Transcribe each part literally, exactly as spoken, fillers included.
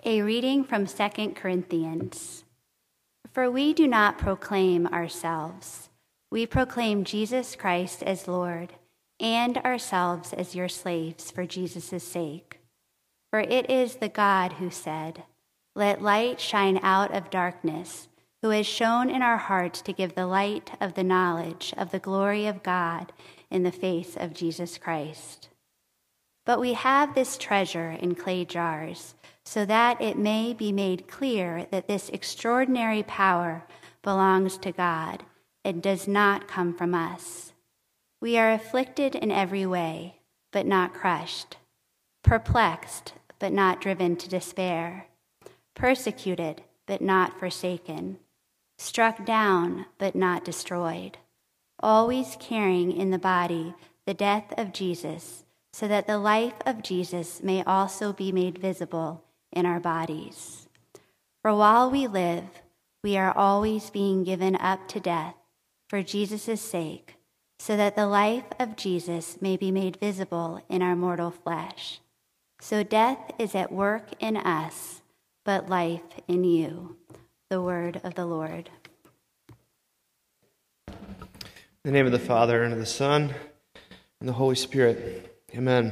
A reading from Second Corinthians. For we do not proclaim ourselves. We proclaim Jesus Christ as Lord, and ourselves as your slaves for Jesus' sake. For it is the God who said, "Let light shine out of darkness," who has shown in our hearts to give the light of the knowledge of the glory of God in the face of Jesus Christ. But we have this treasure in clay jars, so that it may be made clear that this extraordinary power belongs to God and does not come from us. We are afflicted in every way, but not crushed, perplexed, but not driven to despair, persecuted, but not forsaken, struck down, but not destroyed, always carrying in the body the death of Jesus, so that the life of Jesus may also be made visible in our bodies. For while we live, we are always being given up to death for Jesus' sake, so that the life of Jesus may be made visible in our mortal flesh. So death is at work in us, but life in you. The word of the Lord. In the name of the Father, and of the Son, and the Holy Spirit. Amen.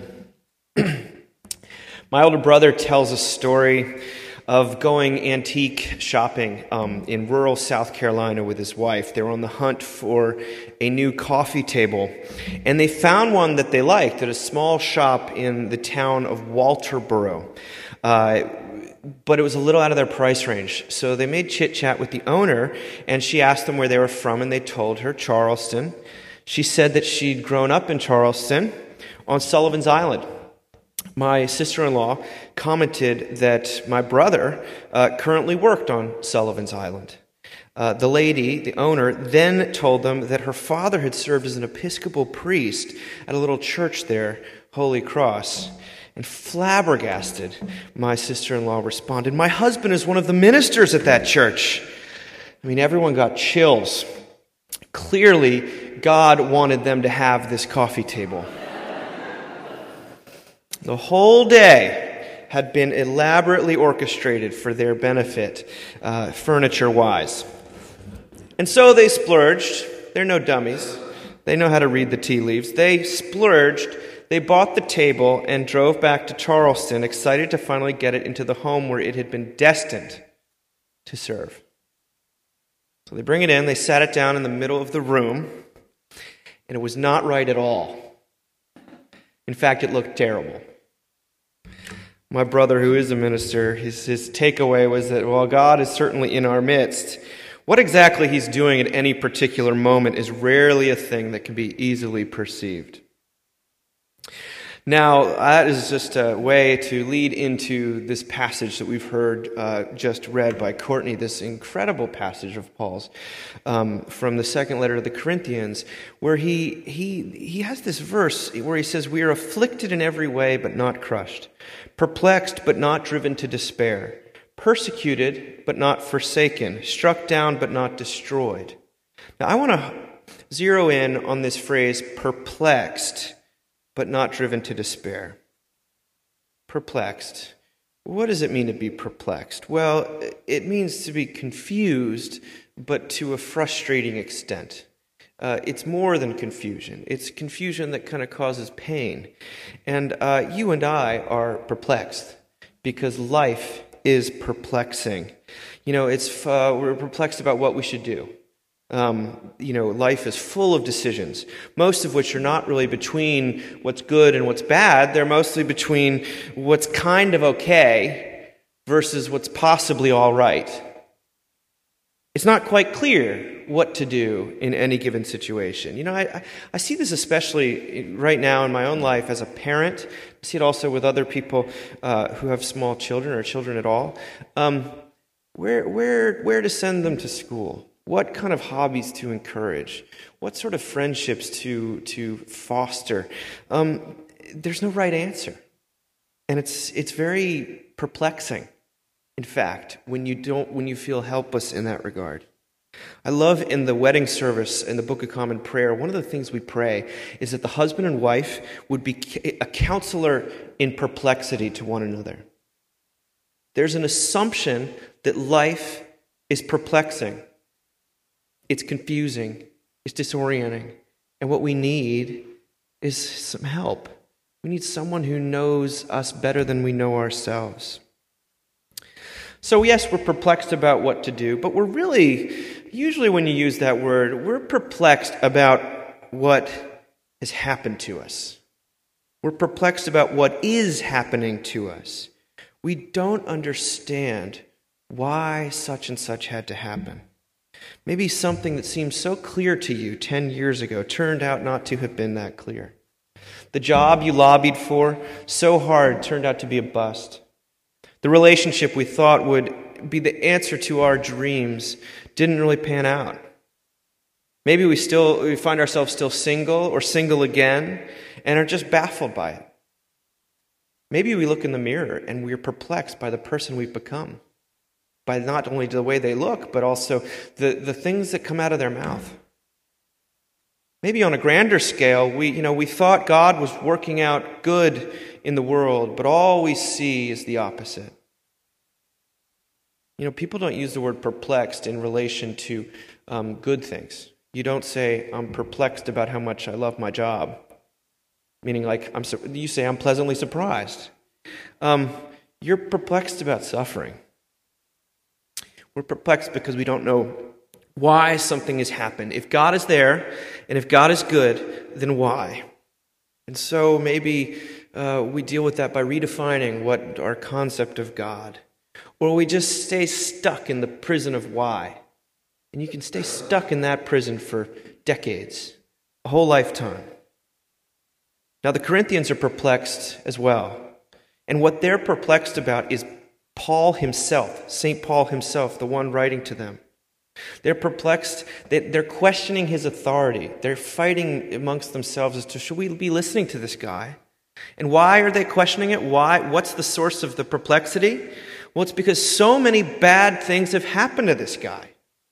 My older brother tells a story of going antique shopping um, in rural South Carolina with his wife. They were on the hunt for a new coffee table, and they found one that they liked at a small shop in the town of Walterboro. Uh, but it was a little out of their price range. So they made chit-chat with the owner, and she asked them where they were from, and they told her Charleston. She said that she'd grown up in Charleston on Sullivan's Island. My sister-in-law commented that my brother uh, currently worked on Sullivan's Island. Uh, the lady, the owner, then told them that her father had served as an Episcopal priest at a little church there, Holy Cross. And flabbergasted, my sister-in-law responded, "My husband is one of the ministers at that church." I mean, everyone got chills. Clearly, God wanted them to have this coffee table. The whole day had been elaborately orchestrated for their benefit, uh, furniture-wise. And so they splurged. They're no dummies. They know how to read the tea leaves. They splurged. They bought the table and drove back to Charleston, excited to finally get it into the home where it had been destined to serve. So they bring it in. They sat it down in the middle of the room, and it was not right at all. In fact, it looked terrible. My brother, who is a minister, his, his takeaway was that while God is certainly in our midst, what exactly he's doing at any particular moment is rarely a thing that can be easily perceived. Now, that is just a way to lead into this passage that we've heard uh, just read by Courtney, this incredible passage of Paul's um, from the second letter to the Corinthians, where he he he has this verse where he says, "We are afflicted in every way, but not crushed, perplexed, but not driven to despair, persecuted, but not forsaken, struck down, but not destroyed." Now, I want to zero in on this phrase, perplexed, but not driven to despair. Perplexed. What does it mean to be perplexed? Well, it means to be confused, but to a frustrating extent. Uh, it's more than confusion. It's confusion that kind of causes pain. And uh, you and I are perplexed because life is perplexing. You know, it's uh, we're perplexed about what we should do. Um, you know, life is full of decisions, most of which are not really between what's good and what's bad. They're mostly between what's kind of okay versus what's possibly all right. It's not quite clear what to do in any given situation. You know, I, I see this especially right now in my own life as a parent. I see it also with other people uh, who have small children or children at all. Um, where, where, where to send them to school? What kind of hobbies to encourage? What sort of friendships to to foster? Um, there's no right answer. And it's it's very perplexing, in fact, when you don't when you feel helpless in that regard. I love in the wedding service in the Book of Common Prayer, one of the things we pray is that the husband and wife would be a counselor in perplexity to one another. There's an assumption that life is perplexing. It's confusing. It's disorienting. And what we need is some help. We need someone who knows us better than we know ourselves. So yes, we're perplexed about what to do, but we're really, usually when you use that word, we're perplexed about what has happened to us. We're perplexed about what is happening to us. We don't understand why such and such had to happen. Maybe something that seemed so clear to you ten years ago turned out not to have been that clear. The job you lobbied for so hard turned out to be a bust. The relationship we thought would be the answer to our dreams didn't really pan out. Maybe we still we find ourselves still single or single again and are just baffled by it. Maybe we look in the mirror and we are perplexed by the person we've become, by not only the way they look, but also the, the things that come out of their mouth. Maybe on a grander scale, we, you know, we thought God was working out good in the world, but all we see is the opposite. You know, people don't use the word perplexed in relation to um, good things. You don't say, I'm perplexed about how much I love my job. Meaning like, I'm. you say, I'm pleasantly surprised. Um, you're perplexed about suffering. We're perplexed because we don't know why something has happened. If God is there, and if God is good, then why? And so maybe uh, we deal with that by redefining what our concept of God. Or we just stay stuck in the prison of why. And you can stay stuck in that prison for decades, a whole lifetime. Now the Corinthians are perplexed as well. And what they're perplexed about is Paul himself, Saint Paul himself, the one writing to them. They're perplexed, they're questioning his authority. They're fighting amongst themselves as to, should we be listening to this guy? And why are they questioning it? Why? What's the source of the perplexity? Well, it's because so many bad things have happened to this guy.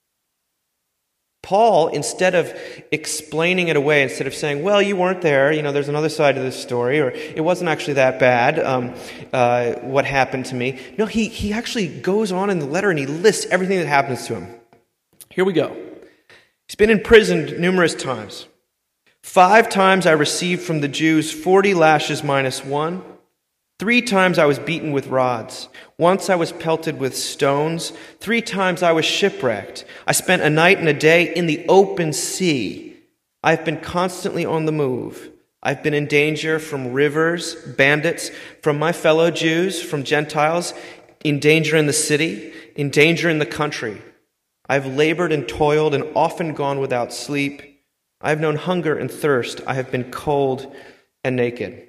Paul, instead of explaining it away, instead of saying, well, you weren't there, you know, there's another side to this story, or it wasn't actually that bad, um, uh, what happened to me. No, he, he actually goes on in the letter and he lists everything that happens to him. Here we go. He's been imprisoned numerous times. Five times I received from the Jews forty lashes minus one. Three times I was beaten with rods. Once I was pelted with stones. Three times I was shipwrecked. I spent a night and a day in the open sea. I've been constantly on the move. I've been in danger from rivers, bandits, from my fellow Jews, from Gentiles, in danger in the city, in danger in the country. I've labored and toiled and often gone without sleep. I have known hunger and thirst. I have been cold and naked.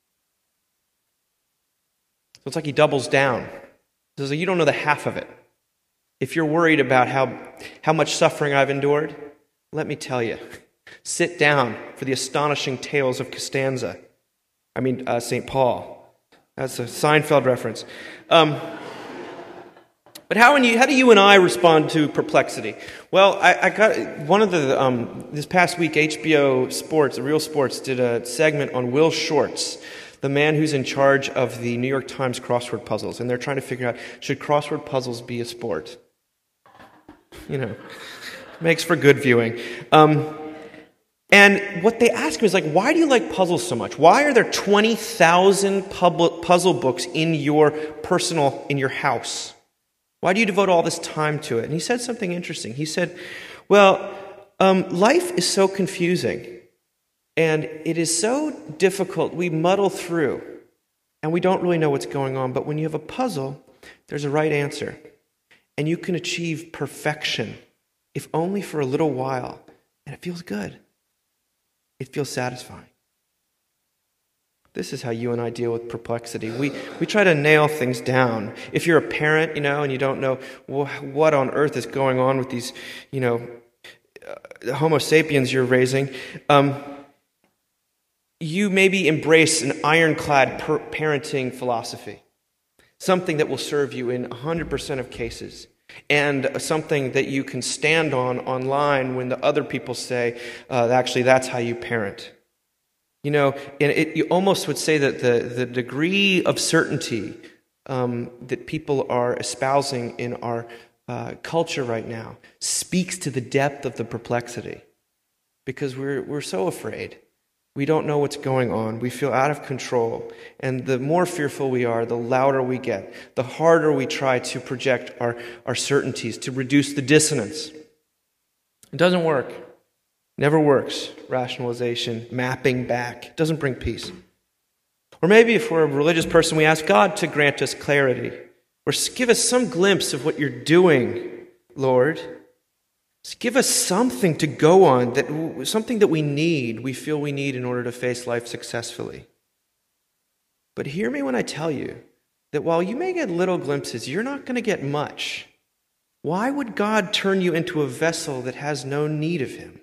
So it's like he doubles down. He says, you don't know the half of it. If you're worried about how, how much suffering I've endured, let me tell you. Sit down for the astonishing tales of Costanza. I mean, uh, Saint Paul. That's a Seinfeld reference. Um, but how, you, how do you and I respond to perplexity? Well, I, I got one of the, um, this past week, H B O Sports, Real Sports, did a segment on Will Shortz, the man who's in charge of the New York Times crossword puzzles. And they're trying to figure out, should crossword puzzles be a sport? You know, makes for good viewing. Um, and what they ask him is like, why do you like puzzles so much? Why are there twenty thousand public puzzle books in your personal, in your house? Why do you devote all this time to it? And he said something interesting. He said, well, um, life is so confusing. And it is so difficult. We muddle through. And we don't really know what's going on. But when you have a puzzle, there's a right answer. And you can achieve perfection, if only for a little while. And it feels good. It feels satisfying. This is how you and I deal with perplexity. We we try to nail things down. If you're a parent, you know, and you don't know well, what on earth is going on with these, you know, uh, Homo sapiens you're raising, um, you maybe embrace an ironclad per- parenting philosophy, something that will serve you in one hundred percent of cases, and something that you can stand on online when the other people say, uh, actually, that's how you parent. You know, and it, you almost would say that the, the degree of certainty um, that people are espousing in our uh, culture right now speaks to the depth of the perplexity, because we're we're so afraid. We don't know what's going on. We feel out of control. And the more fearful we are, the louder we get, the harder we try to project our, our certainties, to reduce the dissonance. It doesn't work. Never works. Rationalization, mapping back. It doesn't bring peace. Or maybe if we're a religious person, we ask God to grant us clarity, or give us some glimpse of what you're doing, Lord. Just give us something to go on, that something that we need, we feel we need in order to face life successfully. But hear me when I tell you that while you may get little glimpses, you're not going to get much. Why would God turn you into a vessel that has no need of him?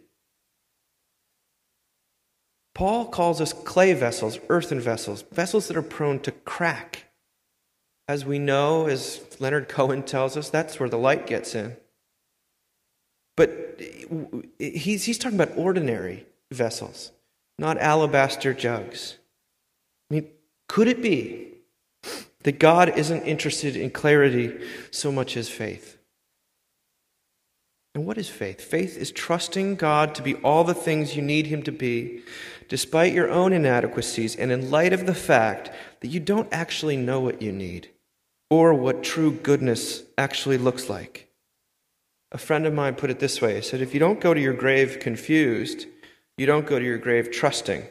Paul calls us clay vessels, earthen vessels, vessels that are prone to crack. As we know, as Leonard Cohen tells us, that's where the light gets in. But he's, he's talking about ordinary vessels, not alabaster jugs. I mean, could it be that God isn't interested in clarity so much as faith? And what is faith? Faith is trusting God to be all the things you need him to be, despite your own inadequacies and in light of the fact that you don't actually know what you need or what true goodness actually looks like. A friend of mine put it this way. He said, if you don't go to your grave confused, you don't go to your grave trusting.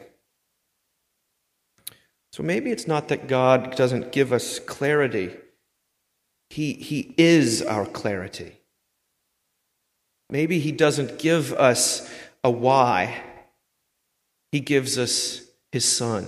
So maybe it's not that God doesn't give us clarity. He, he is our clarity. Maybe he doesn't give us a why. He gives us his Son.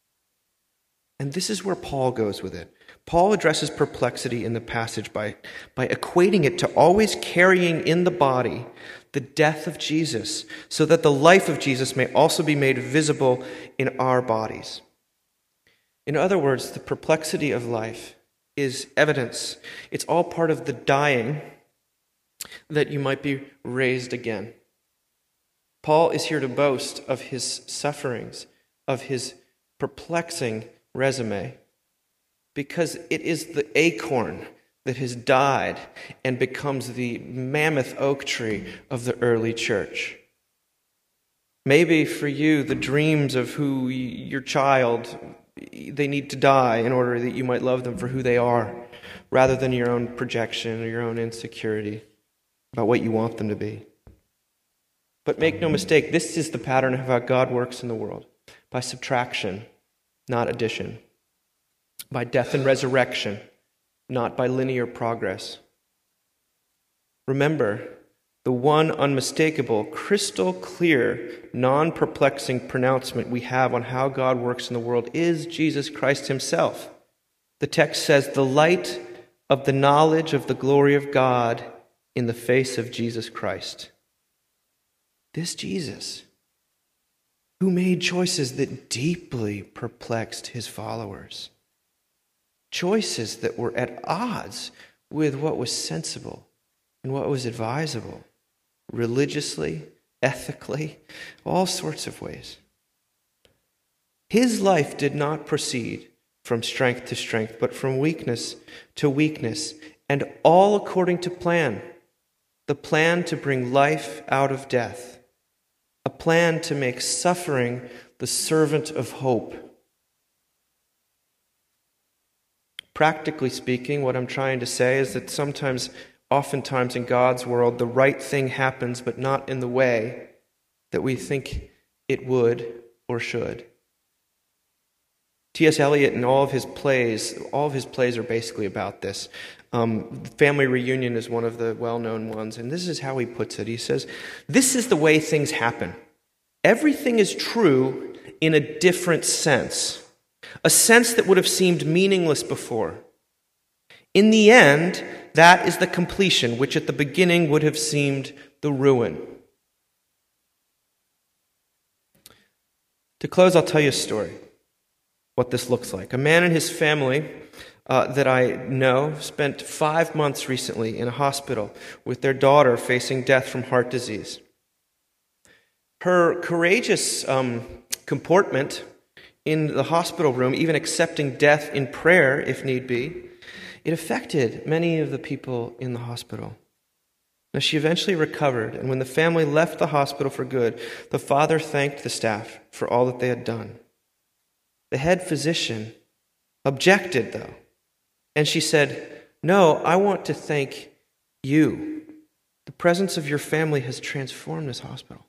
And this is where Paul goes with it. Paul addresses perplexity in the passage by, by equating it to always carrying in the body the death of Jesus, so that the life of Jesus may also be made visible in our bodies. In other words, the perplexity of life is evidence. It's all part of the dying that you might be raised again. Paul is here to boast of his sufferings, of his perplexing resume, because it is the acorn that has died and becomes the mammoth oak tree of the early church. Maybe for you, the dreams of who your child, they need to die in order that you might love them for who they are, rather than your own projection or your own insecurity about what you want them to be. But make no mistake, this is the pattern of how God works in the world, by subtraction, not addition. By death and resurrection, not by linear progress. Remember, the one unmistakable, crystal clear, non-perplexing pronouncement we have on how God works in the world is Jesus Christ himself. The text says, the light of the knowledge of the glory of God in the face of Jesus Christ. This Jesus, who made choices that deeply perplexed his followers. Choices that were at odds with what was sensible and what was advisable, religiously, ethically, all sorts of ways. His life did not proceed from strength to strength, but from weakness to weakness, and all according to plan. The plan to bring life out of death. A plan to make suffering the servant of hope. Practically speaking, what I'm trying to say is that sometimes, oftentimes in God's world, the right thing happens, but not in the way that we think it would or should. T S Eliot, in all of his plays, all of his plays are basically about this. Um, Family Reunion is one of the well-known ones, and this is how he puts it. He says, this is the way things happen. Everything is true in a different sense. A sense that would have seemed meaningless before. In the end, that is the completion, which at the beginning would have seemed the ruin. To close, I'll tell you a story, what this looks like. A man and his family uh, that I know spent five months recently in a hospital with their daughter facing death from heart disease. Her courageous um, comportment in the hospital room, even accepting death in prayer if need be, it affected many of the people in the hospital. Now, she eventually recovered, and when the family left the hospital for good, the father thanked the staff for all that they had done. The head physician objected, though, and she said, "No, I want to thank you. The presence of your family has transformed this hospital."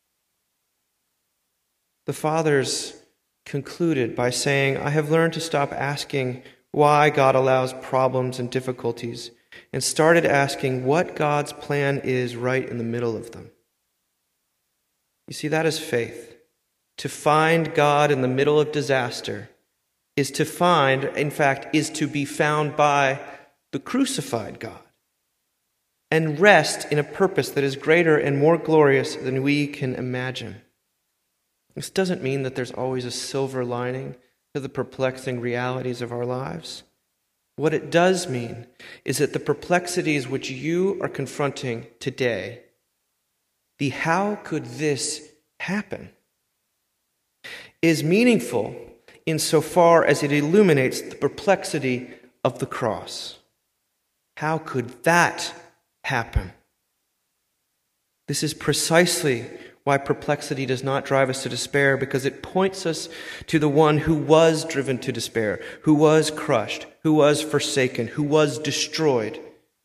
The fathers concluded by saying, "I have learned to stop asking why God allows problems and difficulties and started asking what God's plan is right in the middle of them." You see, that is faith. To find God in the middle of disaster is to find, in fact, is to be found by the crucified God and rest in a purpose that is greater and more glorious than we can imagine. This doesn't mean that there's always a silver lining to the perplexing realities of our lives. What it does mean is that the perplexities which you are confronting today, the how could this happen, is meaningful insofar as it illuminates the perplexity of the cross. How could that happen? This is precisely why perplexity does not drive us to despair, because it points us to the one who was driven to despair, who was crushed, who was forsaken, who was destroyed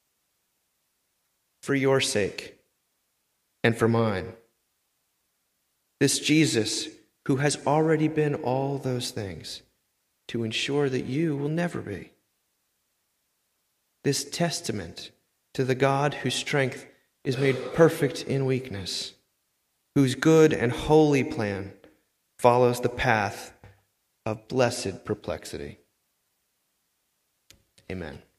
for your sake and for mine. This Jesus who has already been all those things to ensure that you will never be. This testament to the God whose strength is made perfect in weakness, whose good and holy plan follows the path of blessed perplexity. Amen.